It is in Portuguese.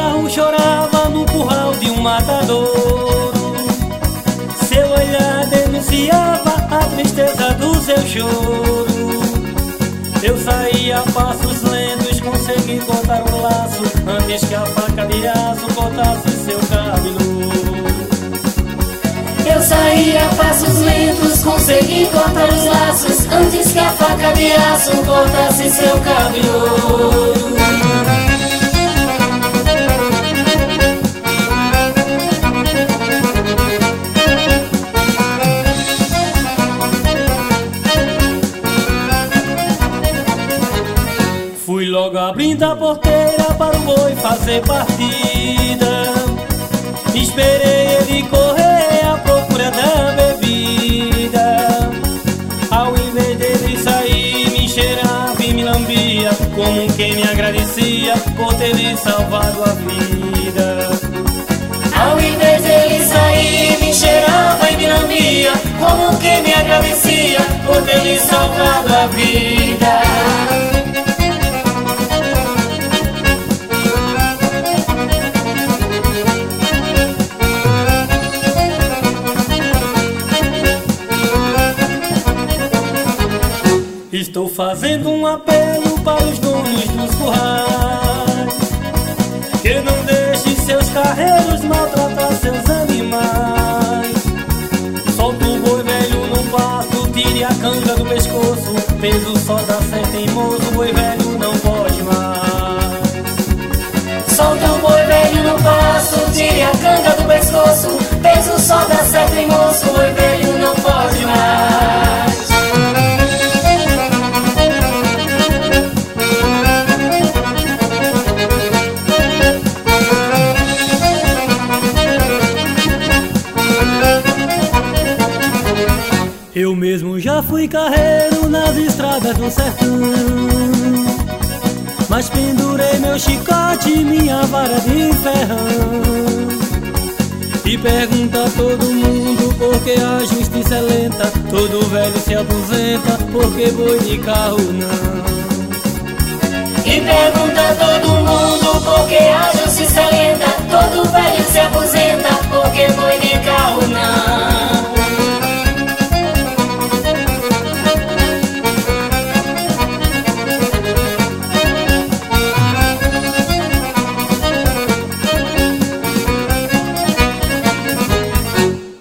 carro chorava no curral de um matadouro. Seu olhar denunciava a tristeza do seu choro. Eu saí a passos lentos, consegui cortar o laço antes que a faca de aço cortasse seu cabelo. Eu saí a passos lentos, consegui cortar os laços antes que a faca de aço cortasse seu cabelo. Fui logo abrindo a porteira para o boi fazer partida. Esperei ele correr à procura da bebida. Ao invés dele sair, me cheirava e me lambia, como quem me agradecia por ter lhe salvado a vida. Ao invés dele sair, me cheirava e me lambia, como quem me agradecia por ter lhe salvado a vida. Estou fazendo um apelo para os donos dos currais, que não deixe seus carreiros maltratar seus animais. Solta o boi velho no pasto, tire a canga do pescoço, peso só dá certo em moço, o boi velho não pode mais. Solta o boi velho no pasto, tire a canga do pescoço, peso só dá certo em moço, o boi velho não pode mais. Eu mesmo já fui carreiro nas estradas do sertão, mas pendurei meu chicote e minha vara de ferrão. E pergunta a todo mundo por que a justiça é lenta, todo velho se aposenta, porque boi de carro não. E pergunta a todo mundo por que a justiça